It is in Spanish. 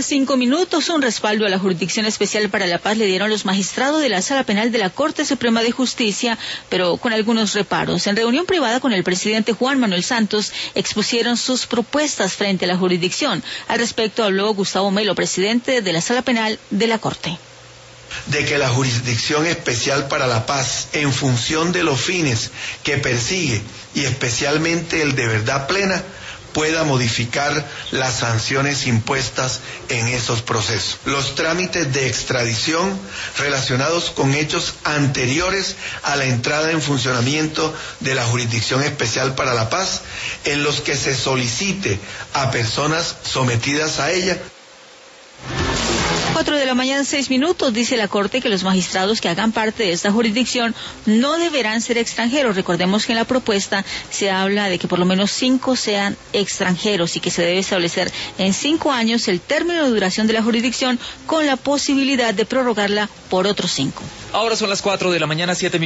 5 minutos. Un respaldo a la Jurisdicción Especial para la Paz le dieron los magistrados de la Sala Penal de la Corte Suprema de Justicia, pero con algunos reparos. En reunión privada con el presidente Juan Manuel Santos, expusieron sus propuestas frente a la jurisdicción. Al respecto habló Gustavo Melo, presidente de la Sala Penal de la Corte. De que la Jurisdicción Especial para la Paz, en función de los fines que persigue y especialmente el de verdad plena, pueda modificar las sanciones impuestas en esos procesos. Los trámites de extradición relacionados con hechos anteriores a la entrada en funcionamiento de la Jurisdicción Especial para la Paz, en los que se solicite a personas sometidas a ella. 4:06 a.m, dice la Corte que los magistrados que hagan parte de esta jurisdicción no deberán ser extranjeros. Recordemos que en la propuesta se habla de que por lo menos 5 sean extranjeros y que se debe establecer en 5 años el término de duración de la jurisdicción con la posibilidad de prorrogarla por otros 5. Ahora son las 4:07 a.m.